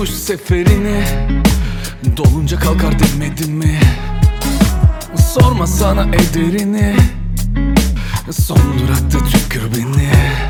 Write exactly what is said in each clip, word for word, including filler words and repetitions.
tutmuş seferini. Dolunca kalkar demedim mi? Sorma sana ederini. Son durakta tükür beni.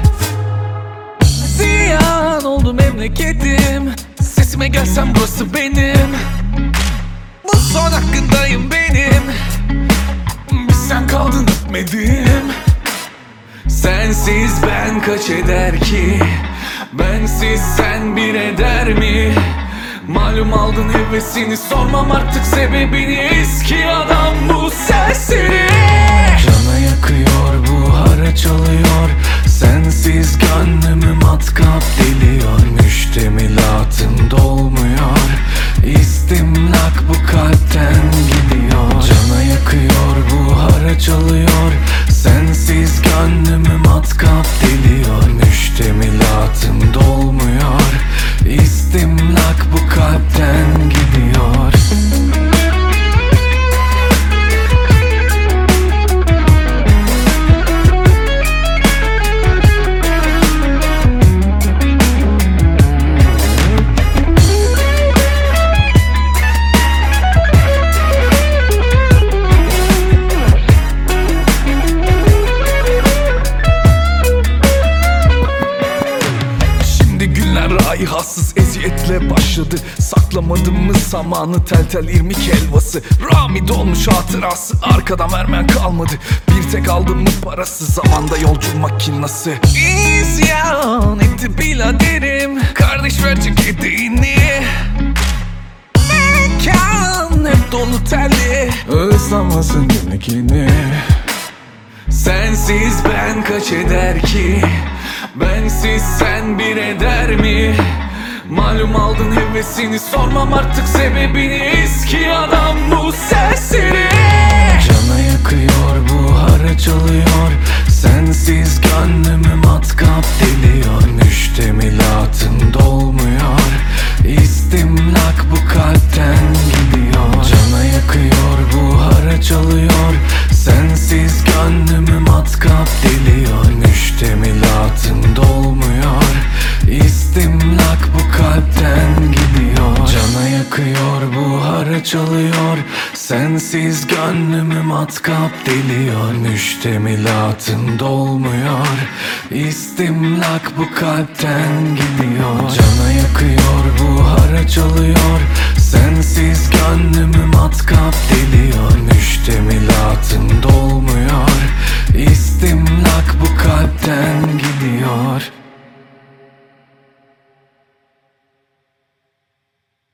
Ziyan oldu memleketim. Sesime gelsen burası benim. Bu son hakkındayım benim. Bir sen kaldın öpmedim. Sensiz ben kaç eder ki? Bensiz sen bir eder mi? Malum aldın hevesini, sormam artık sebebini. Eski adam bu serseri. Cana yakıyor, bu haraç alıyor. Sensiz gönlümü matkap deliyor. Müştemilatım dolmuyor. İstimlak bu kalpten gidiyor. Cana yakıyor, bu haraç alıyor. Sensiz gönlümü matkap deliyor. Müştemilatım dolmuyor. İstimlak bu kalpten gidiyor. Rayihatsız eziyetle başladı. Saklamadım mı zamanı, tel tel irmik helvası. Rami dolmuş hatırası, arkadan vermen kalmadı. Bir tek aldın mı parası, zamanda yolcu makinası. İsyan etti biraderim, kardeş ver ceketini. Mekan hep dolu telli, ıslamasın günlükini. Sensiz ben kaç eder ki? Bensiz sen bir eder mi? Malum aldın hevesini, sormam artık sebebini. Eski adam bu serseri. Cana yakıyor, bu haraç alıyor. Sensiz gönlümü matkap deliyor. Müştemilatım dolmuyor. İstimlak bu kalpten gidiyor. Cana yakıyor, bu haraç alıyor. Sensiz gönlümü matkap deliyor. Müştemilatım dolmuyor. İstimlak bu kalpten gidiyor. Cana yakıyor, bu haraç alıyor. Sensiz gönlümü matkap deliyor. Müştemilatım dolmuyor. İstimlak bu kalpten gidiyor. Cana yakıyor, bu haraç alıyor. Sensiz gönlümü matkap deliyor.